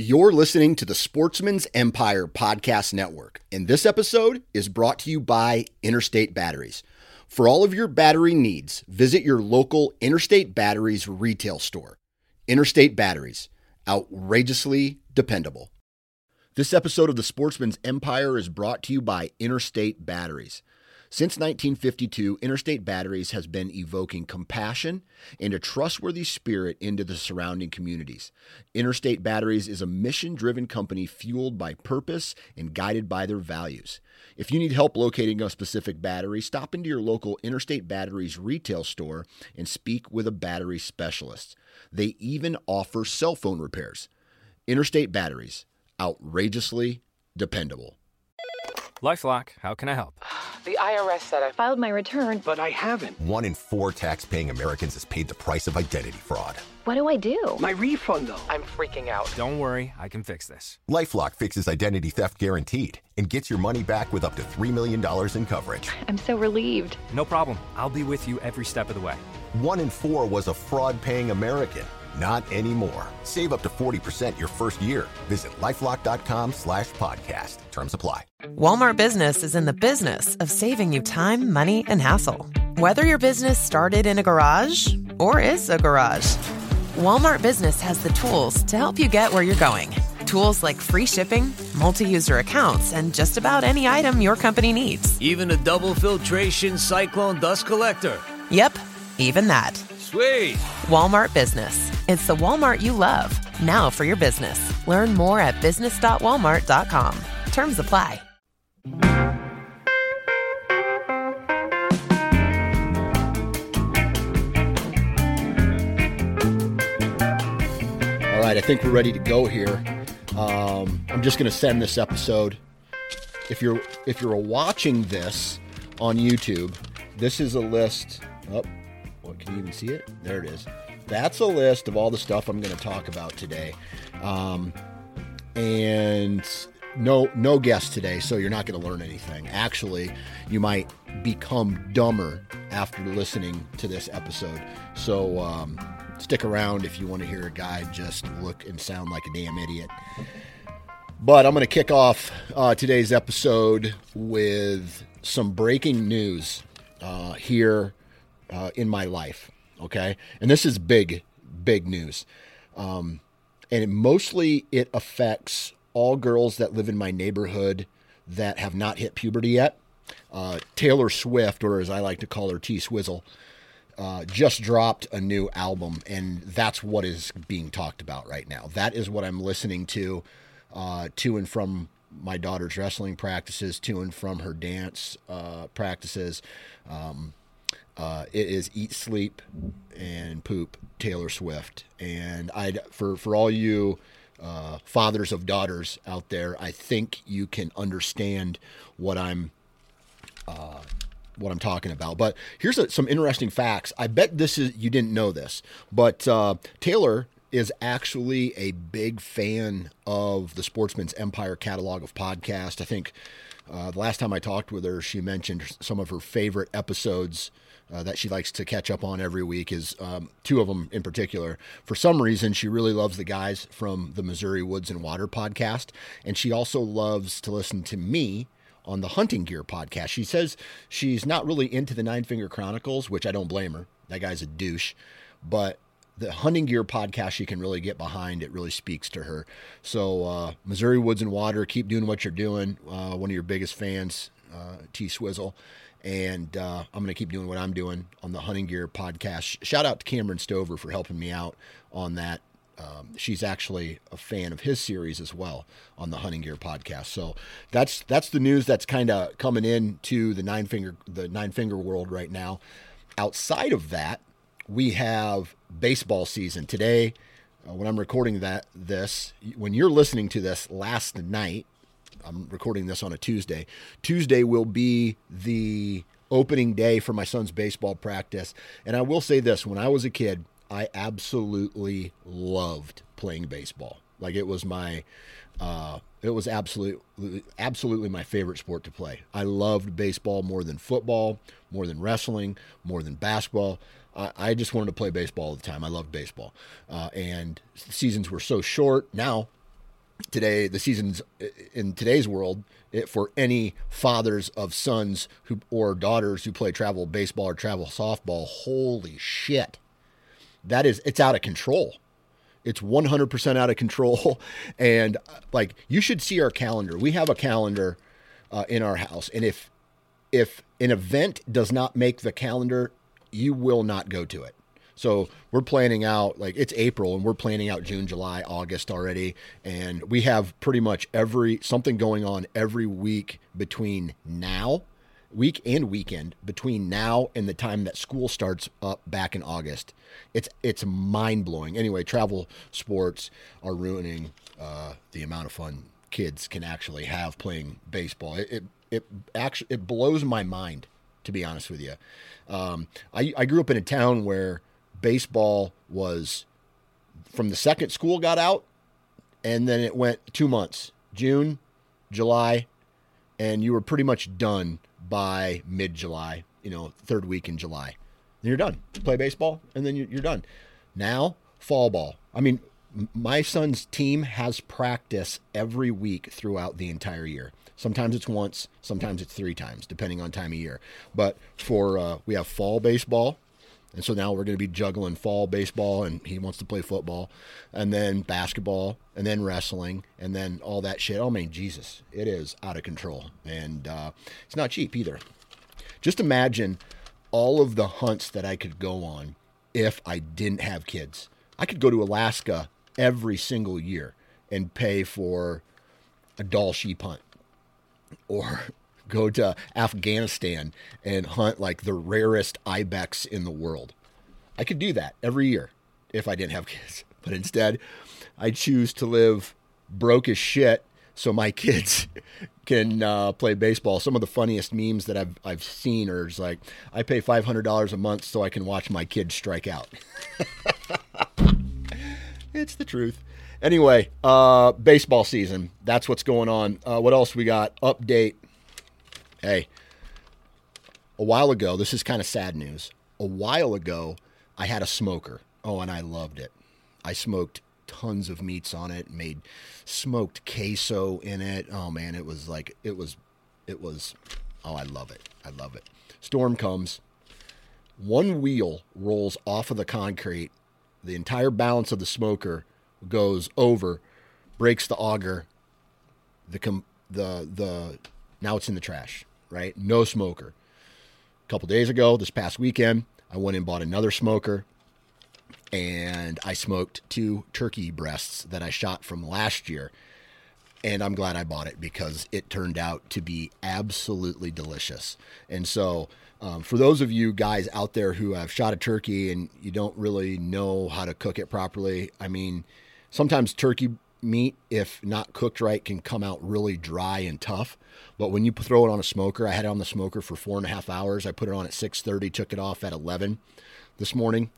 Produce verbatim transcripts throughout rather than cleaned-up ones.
You're listening to the Sportsman's Empire Podcast Network, and this episode is brought to you by Interstate Batteries. For all of your battery needs, visit your local Interstate Batteries retail store. Interstate Batteries, outrageously dependable. This episode of the Sportsman's Empire is brought to you by Interstate Batteries. Since nineteen fifty-two, Interstate Batteries has been evoking compassion and a trustworthy spirit into the surrounding communities. Interstate Batteries is a mission-driven company fueled by purpose and guided by their values. If you need help locating a specific battery, stop into your local Interstate Batteries retail store and speak with a battery specialist. They even offer cell phone repairs. Interstate Batteries, outrageously dependable. LifeLock, how can I help? The I R S said I filed my return, but I haven't. One in four tax-paying Americans has paid the price of identity fraud. What do I do? My refund, though. I'm freaking out. Don't worry, I can fix this. LifeLock fixes identity theft guaranteed and gets your money back with up to three million dollars in coverage. I'm so relieved. No problem. I'll be with you every step of the way. One in four was a fraud-paying American. Not anymore. Save up to forty percent your first year. Visit LifeLock.com slash podcast. Terms apply. Walmart Business is in the business of saving you time, money, and hassle. Whether your business started in a garage or is a garage, Walmart Business has the tools to help you get where you're going. Tools like free shipping, multi-user accounts, and just about any item your company needs. Even a double filtration cyclone dust collector. Yep, even that. Sweet. Walmart Business. It's the Walmart you love. Now for your business. Learn more at business dot walmart dot com. Terms apply. All right, I think we're ready to go here. Um, I'm just going to send this episode. If you're if you're watching this on YouTube, this is a list. Oh, what, can you even see it? There it is. That's a list of all the stuff I'm going to talk about today. Um, and no no guest today, so you're not going to learn anything. Actually, you might become dumber after listening to this episode. So um, stick around if you want to hear a guy just look and sound like a damn idiot. But I'm going to kick off uh, today's episode with some breaking news uh, here uh, in my life. Okay. And this is big, big news. Um, and it, mostly it affects all girls that live in my neighborhood that have not hit puberty yet. Uh, Taylor Swift, or as I like to call her, T-Swizzle, uh, just dropped a new album, and that's what is being talked about right now. That is what I'm listening to, uh, to and from my daughter's wrestling practices, to and from her dance uh, practices. Um, Uh, it is Eat, Sleep, and Poop, Taylor Swift. And I, for for all you uh, fathers of daughters out there, I think you can understand what I'm uh, what I'm talking about. But here's a, some interesting facts. I bet this is you didn't know this, but uh, Taylor is actually a big fan of the Sportsman's Empire catalog of podcasts. I think uh, the last time I talked with her, she mentioned some of her favorite episodes Uh, that she likes to catch up on every week is um, two of them in particular. For some reason, she really loves the guys from the Missouri Woods and Water podcast. And she also loves to listen to me on the Hunting Gear podcast. She says she's not really into the Nine Finger Chronicles, which I don't blame her. That guy's a douche. But the Hunting Gear podcast she can really get behind. It really speaks to her. So uh, Missouri Woods and Water, keep doing what you're doing. Uh, one of your biggest fans, uh, T-Swizzle. And uh, I'm going to keep doing what I'm doing on the Hunting Gear podcast. Shout out to Cameron Stover for helping me out on that. Um, she's actually a fan of his series as well on the Hunting Gear podcast. So that's that's the news that's kind of coming in to the nine finger the nine finger world right now. Outside of that, we have baseball season today. Uh, when I'm recording that this, when you're listening to this last night. I'm recording this on a Tuesday. Tuesday will be the opening day for my son's baseball practice. And I will say this, when I was a kid, I absolutely loved playing baseball. Like it was my, uh, it was absolutely, absolutely my favorite sport to play. I loved baseball more than football, more than wrestling, more than basketball. I, I just wanted to play baseball all the time. I loved baseball. Uh, and seasons were so short. Now, today, the season's in today's world, it, for any fathers of sons who or daughters who play travel baseball or travel softball, holy shit. That is, it's out of control. It's one hundred percent out of control. And like, you should see our calendar. We have a calendar uh, in our house. And if, if an event does not make the calendar, you will not go to it. So we're planning out, like, it's April and we're planning out June, July, August already. And we have pretty much every, something going on every week between now, week and weekend, between now and the time that school starts up back in August. It's, it's mind blowing. Anyway, travel sports are ruining uh, the amount of fun kids can actually have playing baseball. It, it, it actually, it blows my mind, to be honest with you. Um, I, I grew up in a town where baseball was from the second school got out, and then it went two months, June, July, and you were pretty much done by mid-July, you know, third week in July. Then you're done. Play baseball, and then you're done. Now, fall ball. I mean, my son's team has practice every week throughout the entire year. Sometimes it's once, sometimes it's three times, depending on time of year. But for uh, we have fall baseball. And so now we're going to be juggling fall baseball, and he wants to play football, and then basketball, and then wrestling, and then all that shit. Oh, man, Jesus, it is out of control. And uh, it's not cheap either. Just imagine all of the hunts that I could go on if I didn't have kids. I could go to Alaska every single year and pay for a Dall sheep hunt, or go to Afghanistan and hunt like the rarest ibex in the world. I could do that every year if I didn't have kids. But instead, I choose to live broke as shit so my kids can uh, play baseball. Some of the funniest memes that I've I've seen are just like, I pay five hundred dollars a month so I can watch my kids strike out. It's the truth. Anyway, uh, baseball season. That's what's going on. Uh, what else we got? Update. Hey, a while ago, this is kind of sad news. A while ago, I had a smoker. Oh, and I loved it. I smoked tons of meats on it, made smoked queso in it. Oh, man, it was like, it was, it was, oh, I love it. I love it. Storm comes. One wheel rolls off of the concrete. The entire balance of the smoker goes over, breaks the auger. The, com- the, the, now it's in the trash. Right? No smoker. A couple days ago, this past weekend, I went and bought another smoker, and I smoked two turkey breasts that I shot from last year. And I'm glad I bought it because it turned out to be absolutely delicious. And so um, for those of you guys out there who have shot a turkey and you don't really know how to cook it properly, I mean, sometimes turkey meat, if not cooked right, can come out really dry and tough. But when you throw it on a smoker, I had it on the smoker for four and a half hours. I put it on at six thirty, took it off at eleven this morning.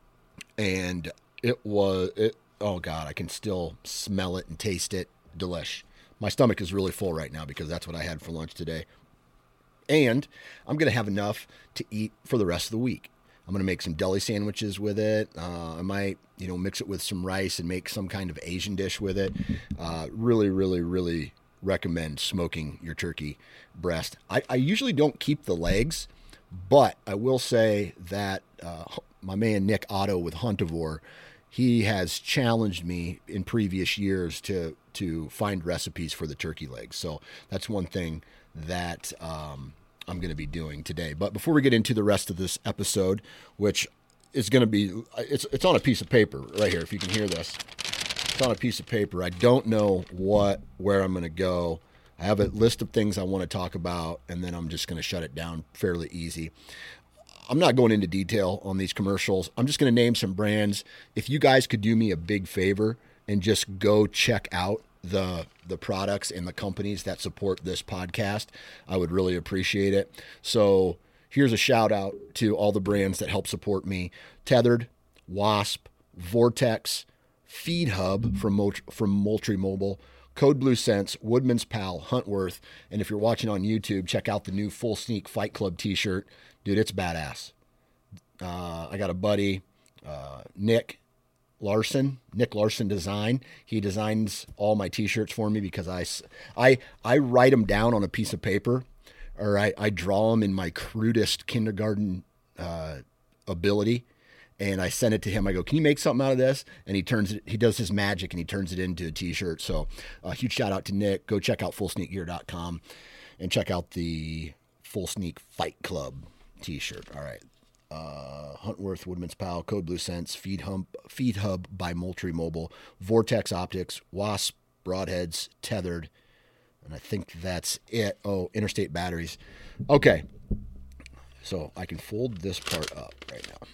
And it was, it, oh God, I can still smell it and taste it. Delish. My stomach is really full right now because that's what I had for lunch today. And I'm going to have enough to eat for the rest of the week. I'm going to make some deli sandwiches with it. Uh, I might, you know, mix it with some rice and make some kind of Asian dish with it. Uh, really, really, really recommend smoking your turkey breast. I, I usually don't keep the legs, but I will say that uh, my man Nick Otto with Huntivore, he has challenged me in previous years to to find recipes for the turkey legs. So that's one thing that um, I'm going to be doing today. But before we get into the rest of this episode, which is going to be, it's it's on a piece of paper right here, if you can hear this. It's on a piece of paper. I don't know what, where I'm going to go. I have a list of things I want to talk about, and then I'm just going to shut it down fairly easy. I'm not going into detail on these commercials. I'm just going to name some brands. If you guys could do me a big favor and just go check out the the products and the companies that support this podcast, I would really appreciate it. So here's a shout out to all the brands that help support me. Tethered, Wasp, Vortex, Feed Hub from, Mot- from Moultrie Mobile, Code Blue Sense, Woodman's Pal, Huntworth, and if you're watching on YouTube, check out the new Full Sneak Fight Club t-shirt. Dude, it's badass. Uh, I got a buddy, uh, Nick, Larson, Nick Larson Design. He designs all my t-shirts for me because I, I, I write them down on a piece of paper, or I, I draw them in my crudest kindergarten uh, ability. And I send it to him. I go, can you make something out of this? And he turns it, he does his magic and he turns it into a t-shirt. So a uh, huge shout out to Nick. Go check out full sneak gear dot com and check out the Full Sneak Fight Club t-shirt. All right. Uh, Huntworth, Woodman's Pal, Code Blue Sense, Feed Hub, Feed Hub by Moultrie Mobile, Vortex Optics, Wasp, Broadheads, Tethered. And I think that's it. Oh, Interstate Batteries. Okay. So I can fold this part up right now.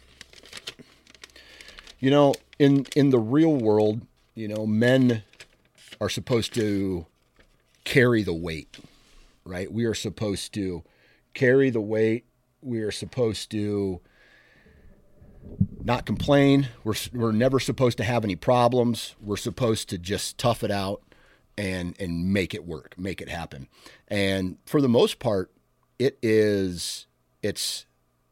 You know, in, in the real world, you know, men are supposed to carry the weight, right? We are supposed to carry the weight. We are supposed to not complain. We're, we're never supposed to have any problems. We're supposed to just tough it out and, and make it work, make it happen. And for the most part, it is, it's,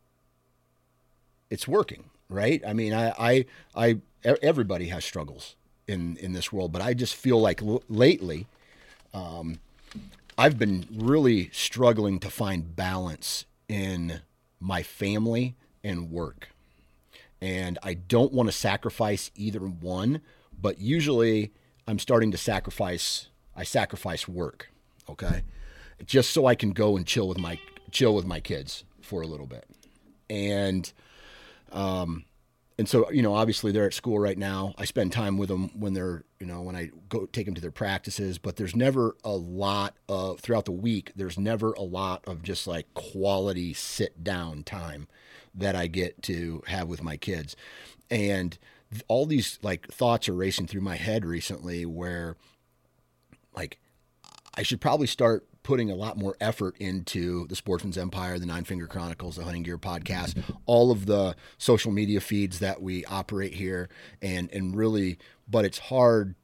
it's working. Right? I mean, I, I, I, everybody has struggles in, in this world, but I just feel like l- lately, um, I've been really struggling to find balance in my family and work. And I don't want to sacrifice either one, but usually I'm starting to sacrifice, I sacrifice work. Okay. Just so I can go and chill with my, chill with my kids for a little bit. And, Um, and so, you know, obviously they're at school right now. I spend time with them when they're, you know, when I go take them to their practices, but there's never a lot of, throughout the week, there's never a lot of just like quality sit down time that I get to have with my kids. And all these like thoughts are racing through my head recently where like, I should probably start putting a lot more effort into the Sportsman's Empire, the Nine Finger Chronicles, the Hunting Gear Podcast, all of the social media feeds that we operate here. And, and really, but it's hard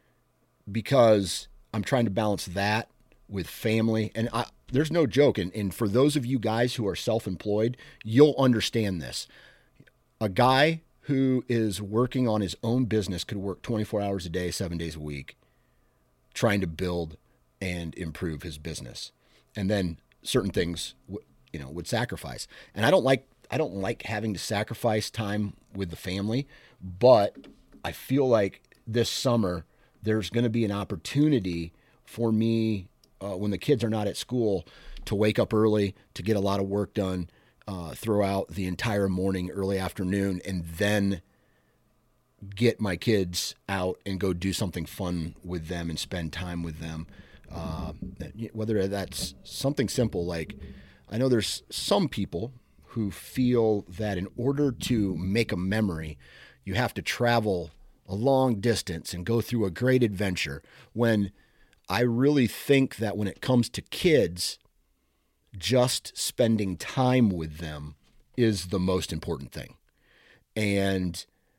because I'm trying to balance that with family. And I, there's no joke. And, and for those of you guys who are self-employed, you'll understand this. A guy who is working on his own business could work twenty-four hours a day, seven days a week, trying to build and improve his business. And then certain things, you know, would sacrifice. And I don't like, I don't like having to sacrifice time with the family, but I feel like this summer there's going to be an opportunity for me uh, when the kids are not at school to wake up early, to get a lot of work done, uh, throughout the entire morning, early afternoon, and then get my kids out and go do something fun with them and spend time with them. Uh, whether that's something simple, like I know there's some people who feel that in order to make a memory, you have to travel a long distance and go through a great adventure, when I really think that when it comes to kids, just spending time with them is the most important thing. And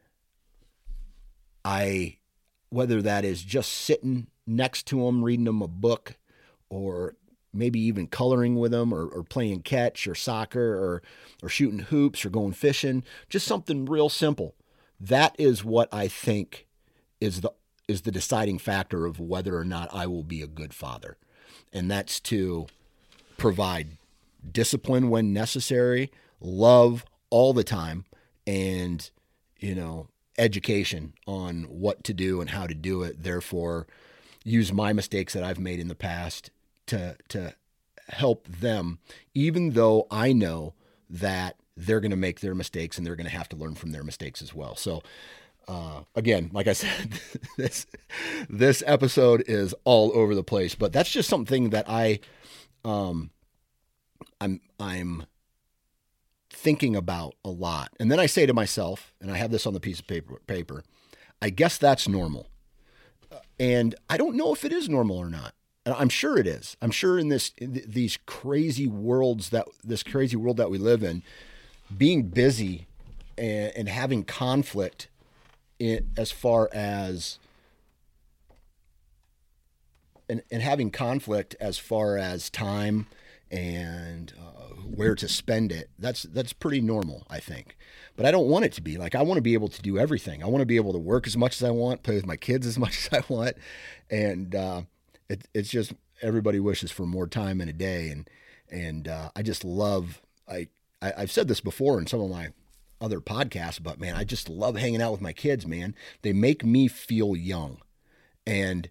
I, whether that is just sitting next to them, reading them a book, or maybe even coloring with them, or, or playing catch or soccer, or, or shooting hoops, or going fishing, just something real simple. That is what I think is the, is the deciding factor of whether or not I will be a good father. And that's to provide discipline when necessary, love all the time, and, you know, education on what to do and how to do it. Therefore, use my mistakes that I've made in the past to to help them, even though I know that they're going to make their mistakes and they're going to have to learn from their mistakes as well. So uh, again, like I said, this this episode is all over the place, but that's just something that I um I'm I'm thinking about a lot. And then I say to myself, and I have this on the piece of paper, paper, I guess that's normal. And I don't know if it is normal or not. And I'm sure it is. I'm sure in this, in th- these crazy worlds that this crazy world that we live in, being busy and, and having conflict in, as far as, and, and having conflict as far as time and uh, where to spend it, that's that's pretty normal, I think. But I don't want it to be. Like, I want to be able to do everything. I want to be able to work as much as I want, play with my kids as much as I want. And uh, it, it's just everybody wishes for more time in a day. And and uh, I just love, I, I, I've said this before in some of my other podcasts, but man, I just love hanging out with my kids, man. They make me feel young. And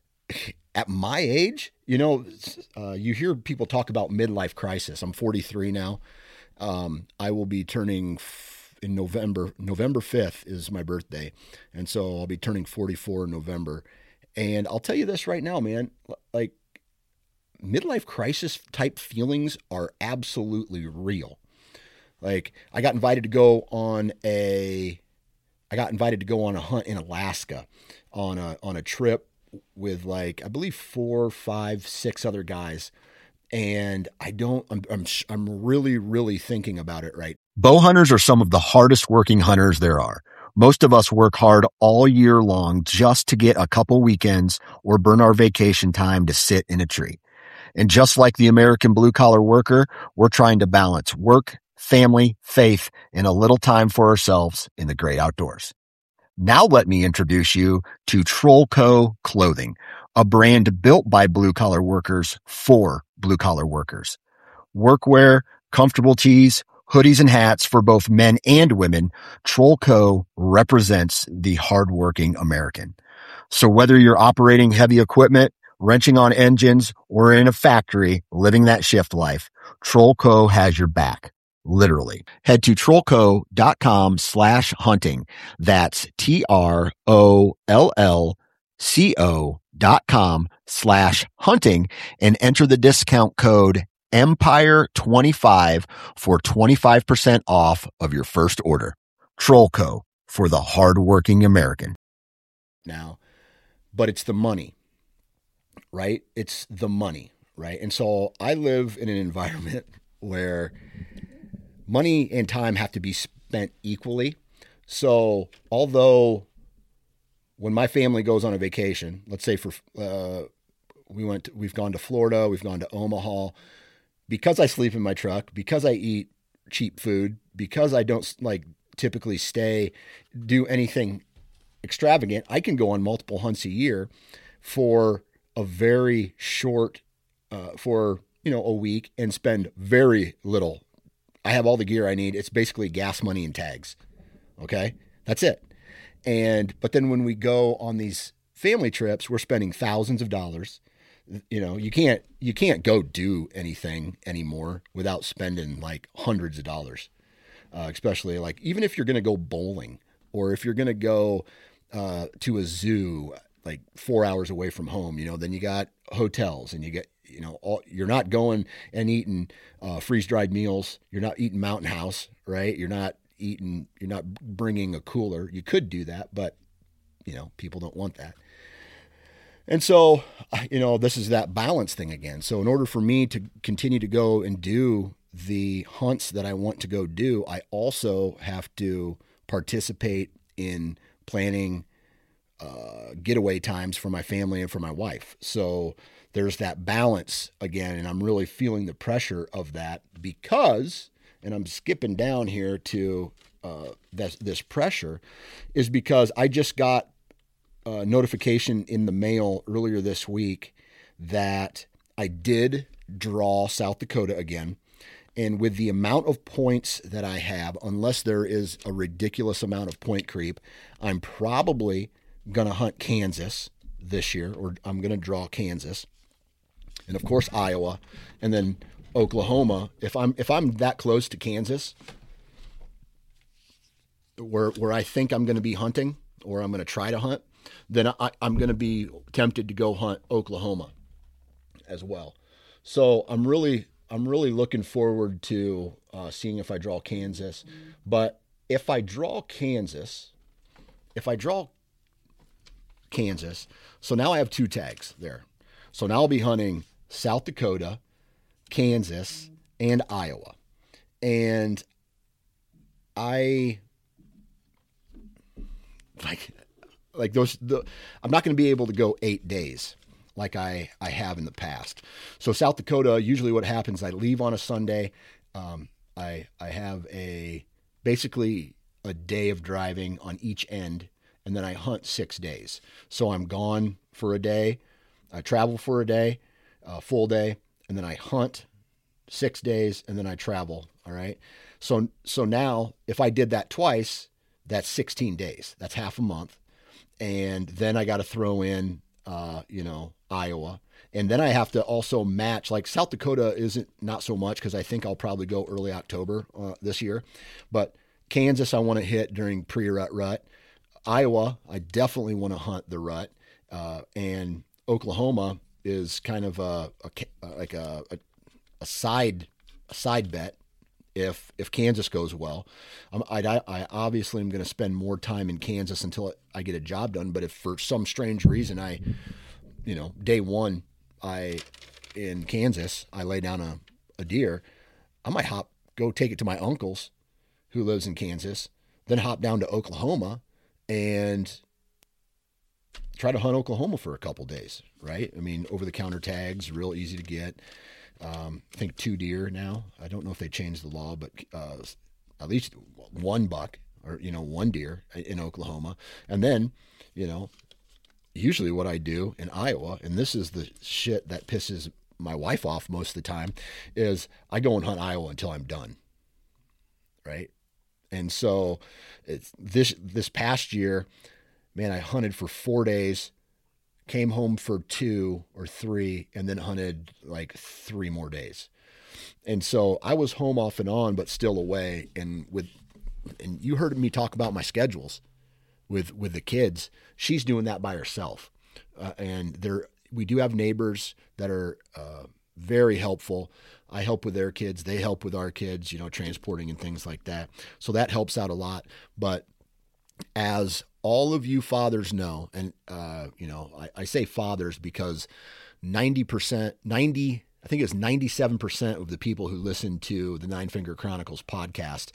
at my age, you know, uh, you hear people talk about midlife crisis. I'm forty-three now. Um, I will be turning f- in November. November fifth is my birthday. And so I'll be turning forty-four in November. And I'll tell you this right now, man, like midlife crisis type feelings are absolutely real. Like, I got invited to go on a, I got invited to go on a hunt in Alaska on a, on a trip with like, I believe four, five, six other guys. And I don't, I'm, I'm, I'm really, really thinking about it right. Bow hunters are some of the hardest working hunters there are. Most of us work hard all year long just to get a couple weekends or burn our vacation time to sit in a tree. And just like the American blue collar worker, we're trying to balance work, family, faith, and a little time for ourselves in the great outdoors. Now let me introduce you to Trollco Clothing, a brand built by blue-collar workers for blue-collar workers. Workwear, comfortable tees, hoodies, and hats for both men and women, Trollco represents the hardworking American. So whether you're operating heavy equipment, wrenching on engines, or in a factory living that shift life, Trollco has your back. Literally. Head to trollco.com slash hunting. That's T R O L L C O dot com slash hunting and enter the discount code Empire twenty-five for twenty-five percent off of your first order. Trollco, for the hardworking American. Now, but it's the money, right? It's the money, right? And so I live in an environment where money and time have to be spent equally. So although when my family goes on a vacation, let's say for uh, we went, to, we've gone to Florida, we've gone to Omaha, because I sleep in my truck, because I eat cheap food, because I don't like typically stay, do anything extravagant, I can go on multiple hunts a year for a very short, uh, for you know a week and spend very little. I have all the gear I need. It's basically gas money and tags. Okay. That's it. And, but then when we go on these family trips, we're spending thousands of dollars. You know, you can't, you can't go do anything anymore without spending like hundreds of dollars. Uh, especially like, even if you're going to go bowling or if you're going to go uh, to a zoo, like four hours away from home, you know, then you got hotels and you get, you know, all, you're not going and eating uh, freeze-dried meals. You're not eating Mountain House, right? You're not eating, you're not bringing a cooler. You could do that, but, you know, people don't want that. And so, you know, this is that balance thing again. So in order for me to continue to go and do the hunts that I want to go do, I also have to participate in planning uh, getaway times for my family and for my wife. So there's that balance again, and I'm really feeling the pressure of that because, and I'm skipping down here to uh, this, this pressure, is because I just got a notification in the mail earlier this week that I did draw South Dakota again. And with the amount of points that I have, unless there is a ridiculous amount of point creep, I'm probably going to hunt Kansas this year, or I'm going to draw Kansas. And of course, Iowa, and then Oklahoma. If I'm if I'm that close to Kansas, where where I think I'm going to be hunting, or I'm going to try to hunt, then I, I'm going to be tempted to go hunt Oklahoma as well. So I'm really I'm really looking forward to uh, seeing if I draw Kansas. But if I draw Kansas, if I draw Kansas, so now I have two tags there. So now I'll be hunting South Dakota, Kansas, and Iowa. And I like like those the, I'm not going to be able to go eight days. like I, I have in the past. So South Dakota, usually what happens, I leave on a Sunday. Um, I, I have a, basically a day of driving on each end, and then I hunt six days. So I'm gone for a day. I travel for a day, a full day, and then I hunt six days, and then I travel. All right. So, so now if I did that twice, that's sixteen days. That's half a month. And then I got to throw in, uh, you know, Iowa. And then I have to also match, like South Dakota isn't not so much because I think I'll probably go early October uh, this year. But Kansas, I want to hit during pre-rut rut. Iowa, I definitely want to hunt the rut. Uh, and Oklahoma is kind of a, a like a, a, a side a side bet. If if Kansas goes well, um, I, I obviously am going to spend more time in Kansas until I get a job done. But if for some strange reason I, you know, day one I in Kansas I lay down a, a deer, I might hop go take it to my uncle's who lives in Kansas, then hop down to Oklahoma and try to hunt Oklahoma for a couple days. Right? I mean, over the counter tags, real easy to get. Um, I think two deer now. I don't know if they changed the law, but uh, at least one buck or, you know, one deer in Oklahoma. And then, you know, usually what I do in Iowa, and this is the shit that pisses my wife off most of the time, is I go and hunt Iowa until I'm done. Right. And so it's this, this past year, man, I hunted for four days. Came home for two or three, and then hunted like three more days. And so I was home off and on, but still away. And with, and you heard me talk about my schedules with, with the kids. She's doing that by herself. Uh, and there, we do have neighbors that are uh, very helpful. I help with their kids. They help with our kids, you know, transporting and things like that. So that helps out a lot. But as all of you fathers know, and, uh, you know, I, I say fathers because ninety percent, ninety, I think it's ninety-seven percent of the people who listen to the Nine Finger Chronicles podcast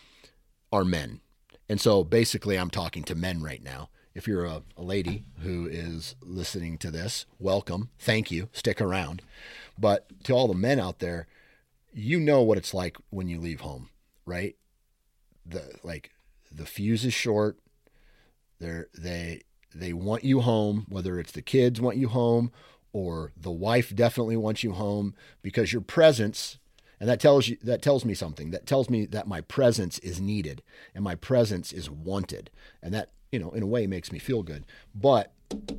are men. And so basically I'm talking to men right now. If you're a, a lady who is listening to this, welcome. Thank you. Stick around. But to all the men out there, you know what it's like when you leave home, right? The, like the fuse is short. They're, they they want you home, whether it's the kids want you home or the wife definitely wants you home, because your presence, and that tells you that tells me something. That tells me that my presence is needed and my presence is wanted, and that, you know, in a way makes me feel good. But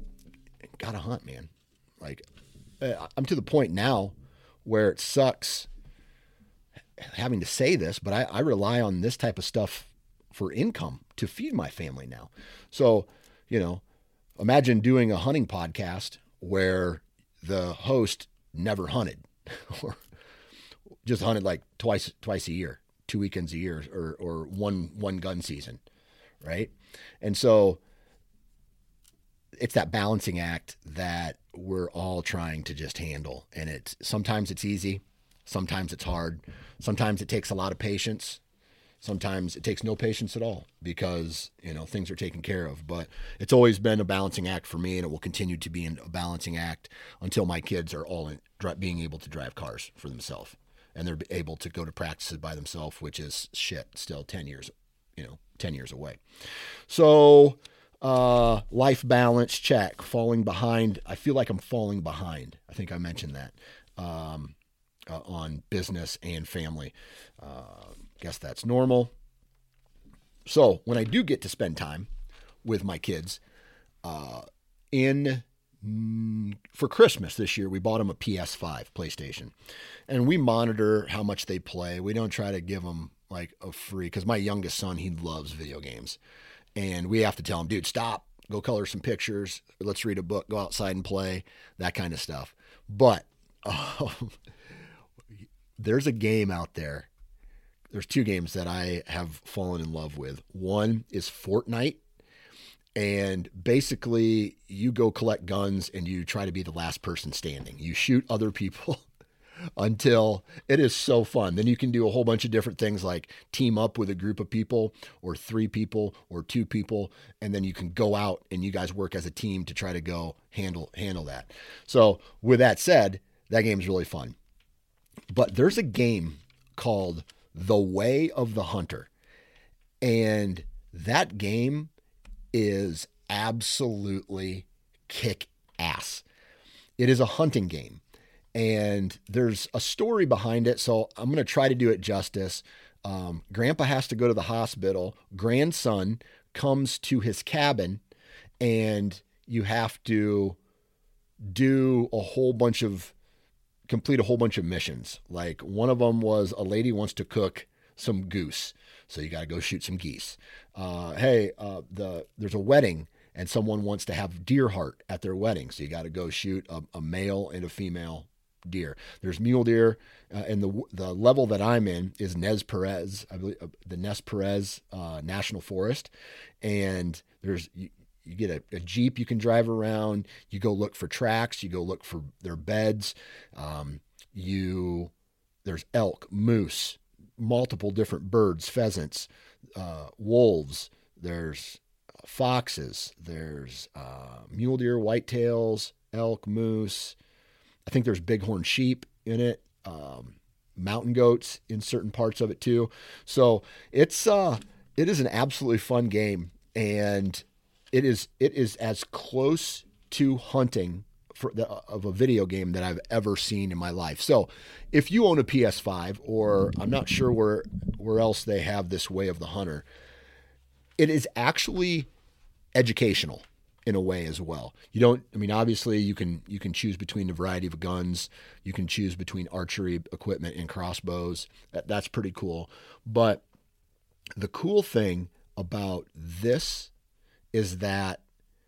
gotta hunt, man. Like I'm to the point now where it sucks having to say this, but I, I rely on this type of stuff for income to feed my family now. So, you know, imagine doing a hunting podcast where the host never hunted or just hunted like twice, twice a year, two weekends a year, or, or one, one gun season. Right. And so it's that balancing act that we're all trying to just handle. And it's, sometimes it's easy. Sometimes it's hard. Sometimes it takes a lot of patience. Sometimes it takes no patience at all because, you know, things are taken care of. But it's always been a balancing act for me, and it will continue to be a balancing act until my kids are all in, being able to drive cars for themselves. And they're able to go to practices by themselves, which is shit, still ten years, you know, ten years away. So uh, life balance, check. Falling behind. I feel like I'm falling behind. I think I mentioned that um, uh, on business and family. Uh, Guess that's normal. So when I do get to spend time with my kids, uh, in mm, for Christmas this year, we bought them a P S five PlayStation, and we monitor how much they play. We don't try to give them like a free, because my youngest son, he loves video games, and we have to tell him, dude, stop, go color some pictures, let's read a book, go outside and play, that kind of stuff. But uh, there's a game out there. There's two games that I have fallen in love with. One is Fortnite, and basically you go collect guns and you try to be the last person standing. You shoot other people until it is so fun. Then you can do a whole bunch of different things like team up with a group of people or three people or two people. And then you can go out and you guys work as a team to try to go handle, handle that. So with that said, that game's really fun. But there's a game called The Way of the Hunter. And that game is absolutely kick ass. It is a hunting game. And there's a story behind it. So I'm going to try to do it justice. Um, Grandpa has to go to the hospital. Grandson comes to his cabin and you have to do a whole bunch of, complete a whole bunch of missions. Like one of them was a lady wants to cook some goose. So you got to go shoot some geese. Uh, hey, uh, the there's a wedding and someone wants to have deer heart at their wedding. So you got to go shoot a, a male and a female deer. There's mule deer, uh, and the the level that I'm in is Nez Perez, I believe, uh, the Nez Perez uh, National Forest, and there's you, you get a, a Jeep you can drive around. You go look for tracks. You go look for their beds. Um, you there's elk, moose, multiple different birds, pheasants, uh, wolves. There's foxes. There's uh, mule deer, whitetails, elk, moose. I think there's bighorn sheep in it, um, mountain goats in certain parts of it too. So it's uh, it is an absolutely fun game, and it is it is as close to hunting for the, of a video game that I've ever seen in my life. So if you own a P S five, or I'm not sure where where else they have this Way of the Hunter, it is actually educational in a way as well. You don't, I mean, obviously you can, you can choose between a variety of guns. You can choose between archery equipment and crossbows. That, that's pretty cool. But the cool thing about this is that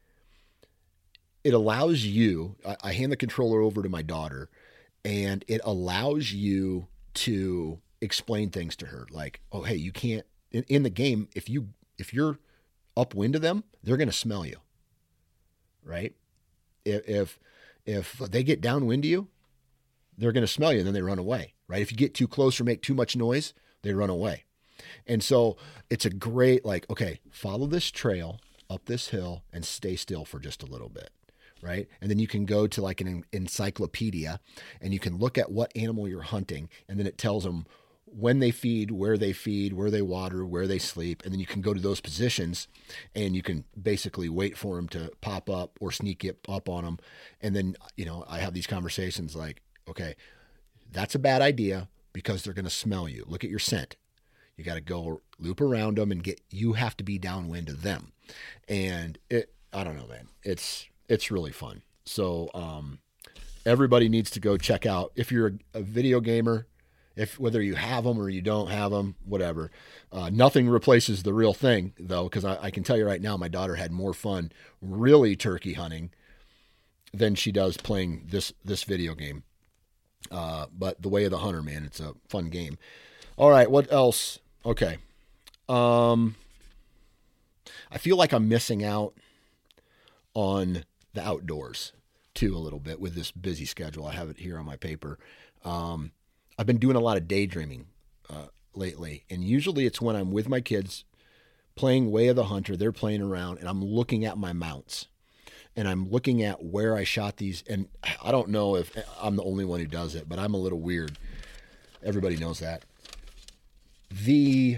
it allows you, I, I hand the controller over to my daughter, and it allows you to explain things to her. Like, oh, hey, you can't, in, in the game, if you, if you're upwind of them, they're going to smell you. Right? If, if if they get downwind of you, they're going to smell you and then they run away. Right? If you get too close or make too much noise, they run away. And so it's a great, like, okay, follow this trail up this hill and stay still for just a little bit. Right? And then you can go to like an encyclopedia and you can look at what animal you're hunting, and then it tells them when they feed, where they feed, where they water, where they sleep. And then you can go to those positions and you can basically wait for them to pop up or sneak up on them. And then, you know, I have these conversations like, okay, that's a bad idea because they're going to smell you. Look at your scent. You got to go loop around them and get, you have to be downwind of them. And it, I don't know, man, it's, it's really fun. So, um, everybody needs to go check out, if you're a, a video gamer, if whether you have them or you don't have them, whatever. Uh, nothing replaces the real thing, though, because I, I can tell you right now, my daughter had more fun really turkey hunting than she does playing this this video game. Uh, but The Way of the Hunter, man, it's a fun game. All right, what else? Okay. Um, I feel like I'm missing out on the outdoors, too, a little bit with this busy schedule. I have it here on my paper. Um I've been doing a lot of daydreaming uh, lately, and usually it's when I'm with my kids playing Way of the Hunter, they're playing around, and I'm looking at my mounts, and I'm looking at where I shot these, and I don't know if I'm the only one who does it, but I'm a little weird. Everybody knows that. The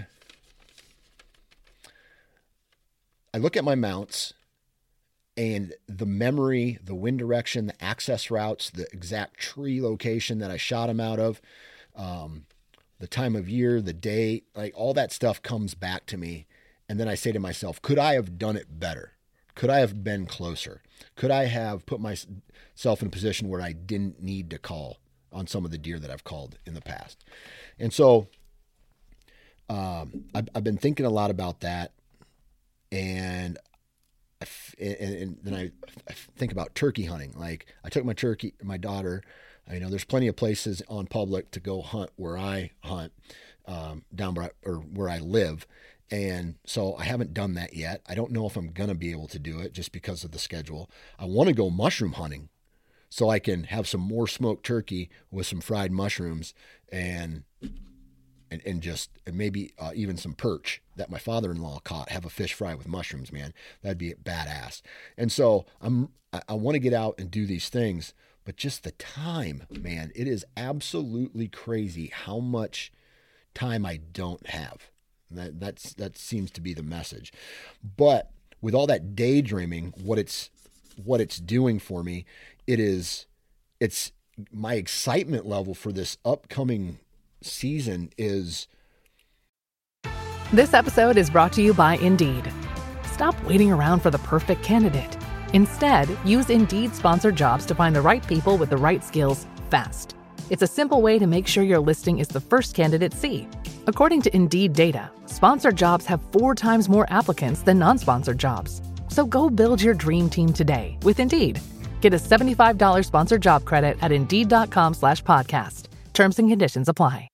I look at my mounts, and the memory, the wind direction, the access routes, the exact tree location that I shot them out of, um, the time of year, the date, like all that stuff comes back to me. And then I say to myself, could I have done it better? Could I have been closer? Could I have put myself in a position where I didn't need to call on some of the deer that I've called in the past? And so um, I've, I've been thinking a lot about that. And And, and then I, I think about turkey hunting. Like I took my turkey, my daughter, I know there's plenty of places on public to go hunt where I hunt, um, down where I, or where I live. And so I haven't done that yet. I don't know if I'm going to be able to do it just because of the schedule. I want to go mushroom hunting so I can have some more smoked turkey with some fried mushrooms and and, and just and maybe uh, even some perch that my father-in-law caught. Have a fish fry with mushrooms, man. That'd be badass. And so I'm I, I want to get out and do these things, but just the time, man, it is absolutely crazy how much time I don't have. That that's that seems to be the message. But with all that daydreaming, what it's what it's doing for me, it is it's my excitement level for this upcoming season is. This episode is brought to you by Indeed. Stop waiting around for the perfect candidate. Instead, use Indeed sponsored jobs to find the right people with the right skills fast. It's a simple way to make sure your listing is the first candidates see. According to Indeed data, sponsored jobs have four times more applicants than non-sponsored jobs. So go build your dream team today with Indeed. Get a seventy-five dollars sponsored job credit at Indeed.com slash podcast. Terms and conditions apply.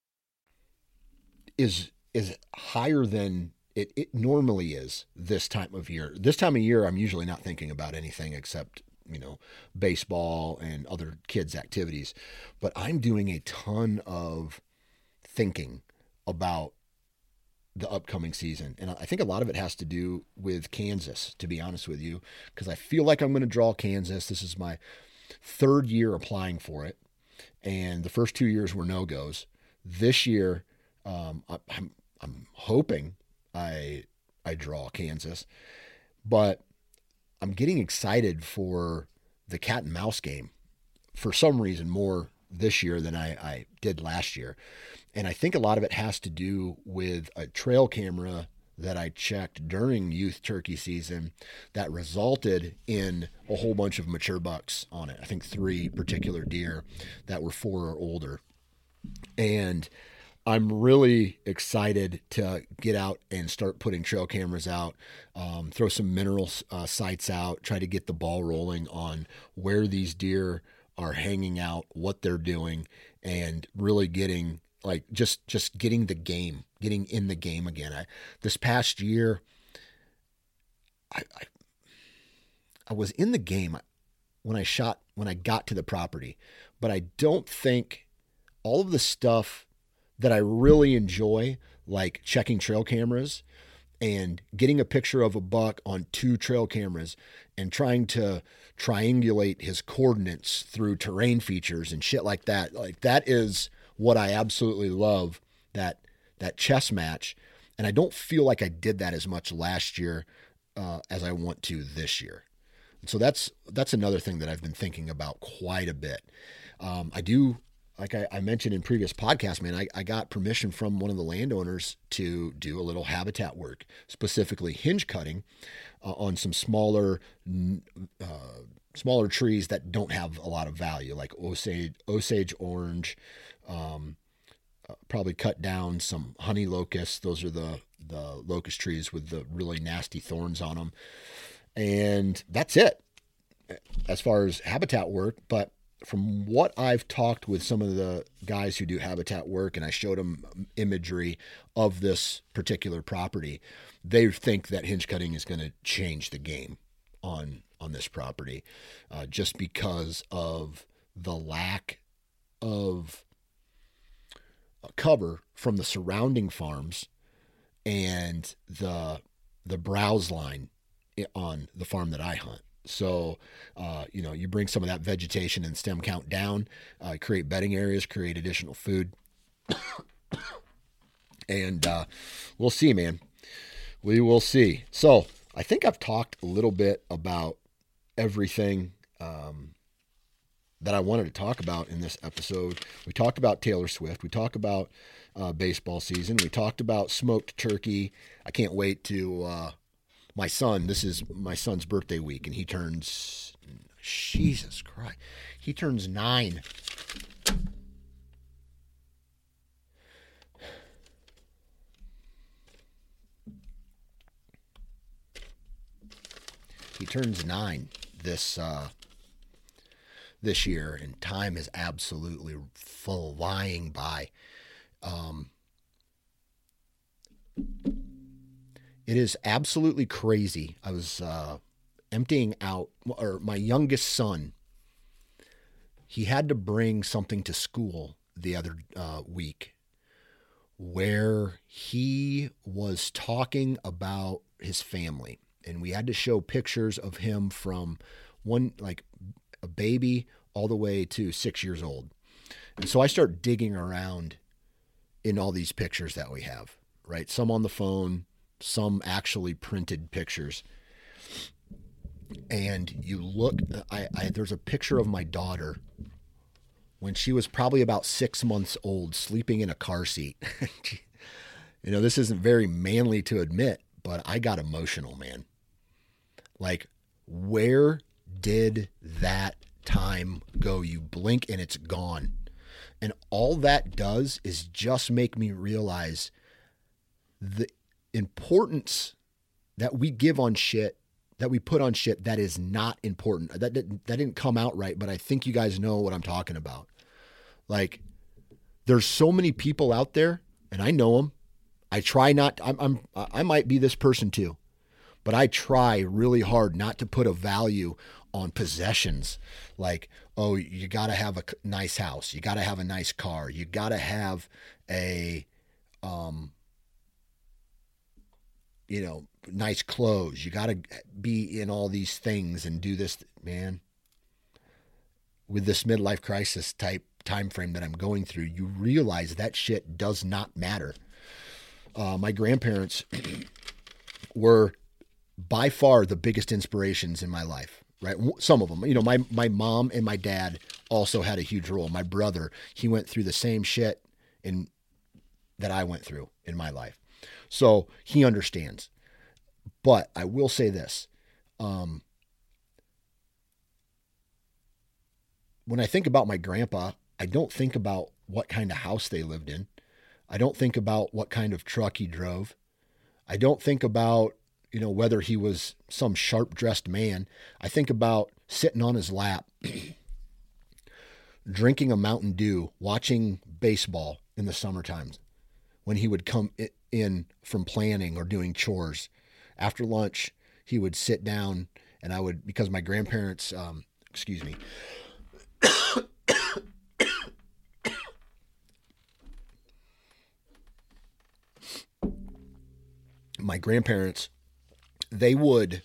Is is higher than it, it normally is this time of year. This time of year, I'm usually not thinking about anything except, you know, baseball and other kids' activities. But I'm doing a ton of thinking about the upcoming season. And I think a lot of it has to do with Kansas, to be honest with you, because I feel like I'm going to draw Kansas. This is my third year applying for it. And the first two years were no-goes. This year, um, I, I'm, I'm hoping I, I draw Kansas, but I'm getting excited for the cat and mouse game for some reason more this year than I, I did last year. And I think a lot of it has to do with a trail camera that I checked during youth turkey season that resulted in a whole bunch of mature bucks on it. I think three particular deer that were four or older. And I'm really excited to get out and start putting trail cameras out, um, throw some mineral uh, sights out, try to get the ball rolling on where these deer are hanging out, what they're doing, and really getting like just just getting the game, getting in the game again. I, this past year, I, I I was in the game when I shot when I got to the property, but I don't think all of the stuff that I really enjoy, like checking trail cameras and getting a picture of a buck on two trail cameras and trying to triangulate his coordinates through terrain features and shit like that. Like that is what I absolutely love, that, that chess match. And I don't feel like I did that as much last year uh, as I want to this year. And so that's, that's another thing that I've been thinking about quite a bit. Um, I do, Like I, I mentioned in previous podcasts, man, I, I got permission from one of the landowners to do a little habitat work, specifically hinge cutting uh, on some smaller uh, smaller trees that don't have a lot of value, like Osage, Osage orange, um, uh, probably cut down some honey locusts. Those are the, the locust trees with the really nasty thorns on them. And that's it as far as habitat work. But from what I've talked with some of the guys who do habitat work, and I showed them imagery of this particular property, they think that hinge cutting is going to change the game on, on this property, uh, just because of the lack of cover from the surrounding farms and the, the browse line on the farm that I hunt. So, uh, you know, you bring some of that vegetation and stem count down, uh, create bedding areas, create additional food. and uh, we'll see, man. We will see. So I think I've talked a little bit about everything um, that I wanted to talk about in this episode. We talked about Taylor Swift. We talked about uh, baseball season. We talked about smoked turkey. I can't wait to... Uh, My son, this is my son's birthday week, and he turns, Jesus Christ, he turns nine. He turns nine this uh, this year, and time is absolutely flying by. Um, It is absolutely crazy. I was uh, emptying out, or my youngest son he had to bring something to school the other uh, week where he was talking about his family. And we had to show pictures of him from one, like a baby all the way to six years old. And so I start digging around in all these pictures that we have, right? Some on the phone, some actually printed pictures. And you look, I, I there's a picture of my daughter when she was probably about six months old, sleeping in a car seat. You know, this isn't very manly to admit, but I got emotional, man. Like, where did that time go? You blink and it's gone. And all that does is just make me realize the importance that we give on shit, that we put on shit that is not important. That didn't, that didn't come out right, but I think you guys know what I'm talking about. Like, there's so many people out there, and I know them. I try not, I'm, I'm, I might be this person too, but I try really hard not to put a value on possessions. Like, oh, you got to have a nice house. You got to have a nice car. You got to have a, um, you know, nice clothes. You got to be in all these things and do this, man. With this midlife crisis type time frame that I'm going through, you realize that shit does not matter. Uh, my grandparents were by far the biggest inspirations in my life, right? Some of them, you know, my, my mom and my dad also had a huge role. My brother, he went through the same shit in that I went through in my life. So he understands. But I will say this. Um, when I think about my grandpa, I don't think about what kind of house they lived in. I don't think about what kind of truck he drove. I don't think about, you know, whether he was some sharp-dressed man. I think about sitting on his lap, drinking a Mountain Dew, watching baseball in the summer times when he would come in from planning or doing chores. After lunch, he would sit down and I would, because my grandparents, um, excuse me, my grandparents, they would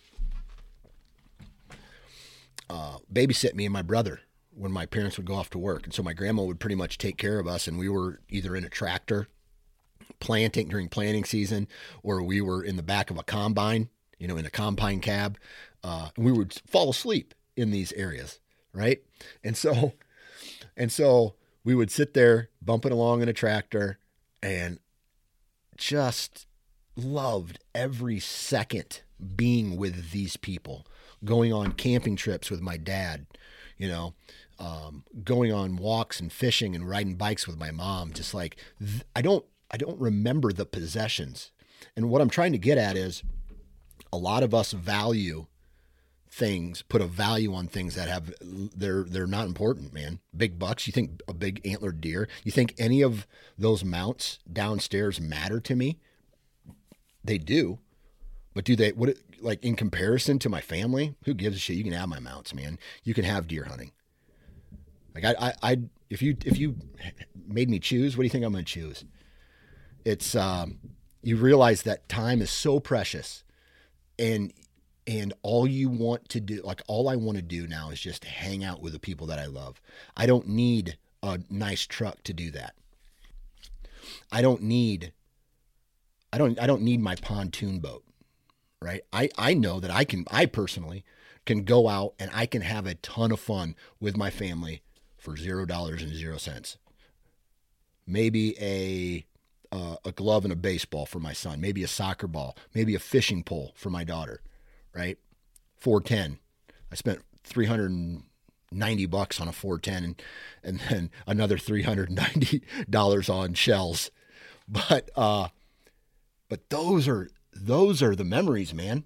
uh, babysit me and my brother when my parents would go off to work. And so my grandma would pretty much take care of us. And we were either in a tractor planting during planting season, or we were in the back of a combine, you know, in a combine cab. Uh, and we would fall asleep in these areas. Right. And so, and so we would sit there bumping along in a tractor and just loved every second being with these people, going on camping trips with my dad, you know, um, going on walks and fishing and riding bikes with my mom. Just like, th- I don't, I don't remember the possessions. And what I'm trying to get at is a lot of us value things, put a value on things that have, they're, they're not important, man. Big bucks. You think a big antlered deer, you think any of those mounts downstairs matter to me? They do, but do they, what, like in comparison to my family, who gives a shit? You can have my mounts, man. You can have deer hunting. Like I, I, I if you, if you made me choose, what do you think I'm going to choose? It's, um, you realize that time is so precious, and, and all you want to do, like all I want to do now is just hang out with the people that I love. I don't need a nice truck to do that. I don't need I don't, I don't need my pontoon boat, right? I, I know that I can, I personally can go out and I can have a ton of fun with my family for zero dollars and zero cents. Maybe a, uh, a glove and a baseball for my son, maybe a soccer ball, maybe a fishing pole for my daughter, right? four ten. I spent three hundred ninety bucks on a four ten and, and then another three hundred ninety dollars on shells. But, uh, But those are, those are the memories, man.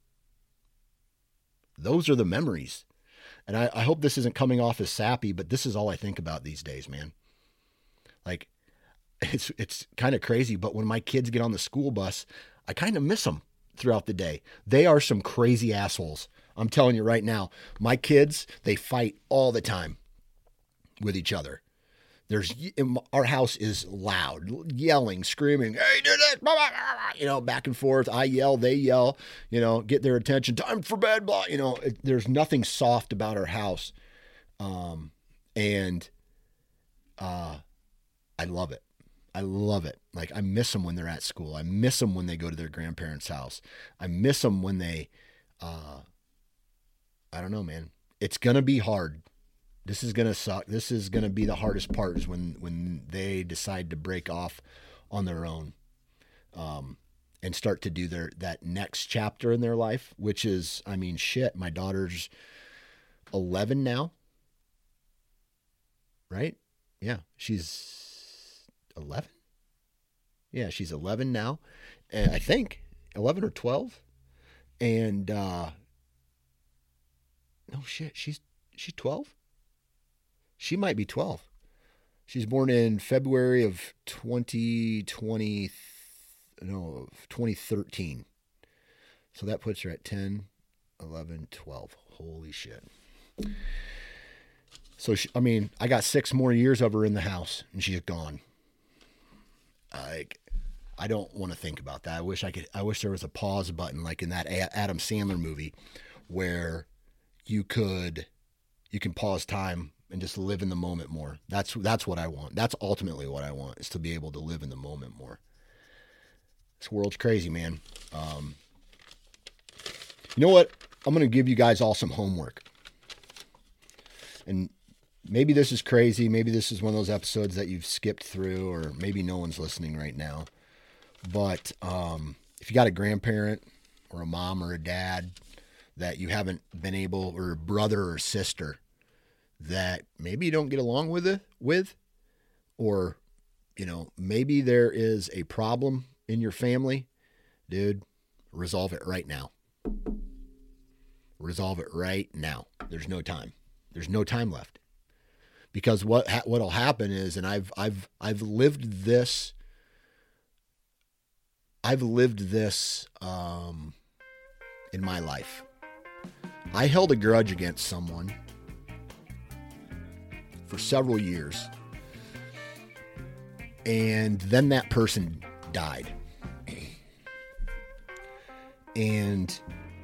Those are the memories. And I, I hope this isn't coming off as sappy, but this is all I think about these days, man. Like, it's, it's kind of crazy, but when my kids get on the school bus, I kind of miss them throughout the day. They are some crazy assholes. I'm telling you right now, my kids, they fight all the time. with each other. There's our house is loud, yelling, screaming, hey, do this, blah, blah, blah, you know, back and forth. I yell, they yell, you know, get their attention. Time for bed, blah. You know, it, there's nothing soft about our house. Um, and uh, I love it. I love it. Like, I miss them when they're at school. I miss them when they go to their grandparents' house. I miss them when they, uh, I don't know, man. It's going to be hard. This is going to suck. This is going to be the hardest part, is when, when they decide to break off on their own, um, and start to do their, that next chapter in their life, which is, I mean, shit, my daughter's eleven now, right? Yeah. She's eleven. Yeah. She's eleven now. And I think eleven or twelve. And, uh, no shit. She's, she's twelve. She might be twelve. She's born in February of twenty twenty, no, twenty thirteen. So that puts her at ten, eleven, twelve. Holy shit. So, she, I mean, I got six more years of her in the house, and she's gone. I, I don't want to think about that. I wish I could, I wish there was a pause button, like in that Adam Sandler movie, where you could, you can pause time and just live in the moment more. That's that's what I want. That's ultimately what I want, is to be able to live in the moment more. This world's crazy, man. Um, you know what? I'm going to give you guys all some homework. And maybe this is crazy. Maybe this is one of those episodes that you've skipped through, or maybe no one's listening right now. But um, if you got a grandparent or a mom or a dad that you haven't been able, or a brother or sister that maybe you don't get along with it with, or, you know, maybe there is a problem in your family, dude, resolve it right now. Resolve it right now. There's no time. There's no time left. Because what ha- what'll happen is, and I've I've I've lived this. I've lived this um, in my life. I held a grudge against someone for several years, and then that person died, and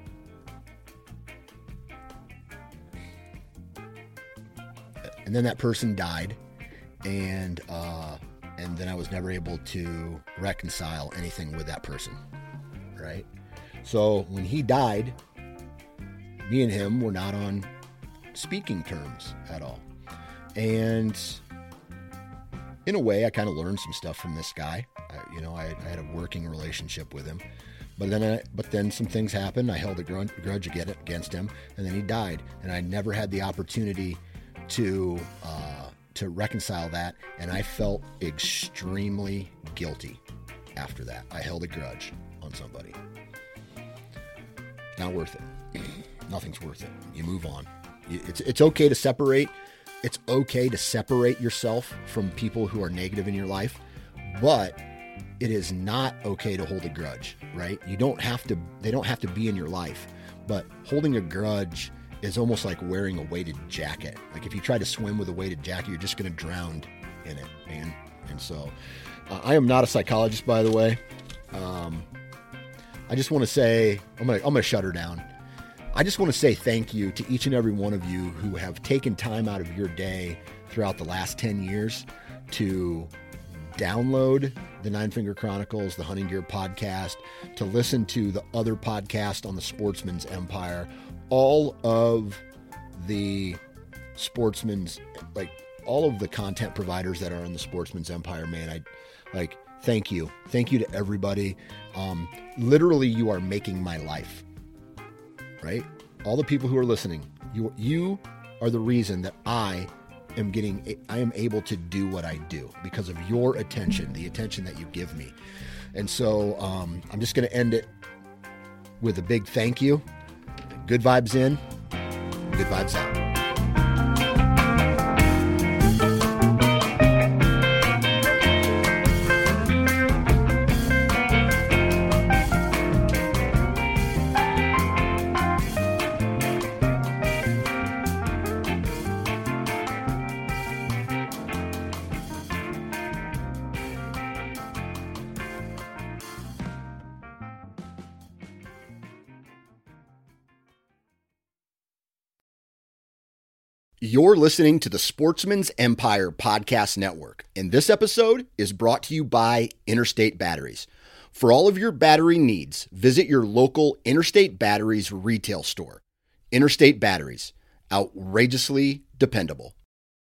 and then that person died, and uh, and then I was never able to reconcile anything with that person, right? So when he died, me and him were not on speaking terms at all. And in a way, I kind of learned some stuff from this guy. I, you know, I, I had a working relationship with him, but then, I, but then some things happened. I held a grudge against him, and then he died, and I never had the opportunity to uh, to reconcile that. And I felt extremely guilty after that. I held a grudge on somebody. Not worth it. Nothing's worth it. You move on. It's it's okay to separate. It's okay to separate yourself from people who are negative in your life, but it is not okay to hold a grudge, right? You don't have to, they don't have to be in your life, but holding a grudge is almost like wearing a weighted jacket. Like if you try to swim with a weighted jacket, you're just going to drown in it, man. And so uh, I am not a psychologist, by the way. Um, I just want to say, I'm going to, I'm going to shut her down. I just want to say thank you to each and every one of you who have taken time out of your day throughout the last ten years to download the Nine Finger Chronicles, the Hunting Gear podcast, to listen to the other podcast on the Sportsman's Empire, all of the Sportsman's, like all of the content providers that are in the Sportsman's Empire, man. I like, thank you. Thank you to everybody. Um, literally, you are making my life. Right? All the people who are listening, you you are the reason that I am getting, I am able to do what I do because of your attention, the attention that you give me. And so um, I'm just going to end it with a big thank you. Good vibes in, good vibes out. You're listening to the Sportsman's Empire Podcast Network, and this episode is brought to you by Interstate Batteries. For all of your battery needs, visit your local Interstate Batteries retail store. Interstate Batteries, outrageously dependable.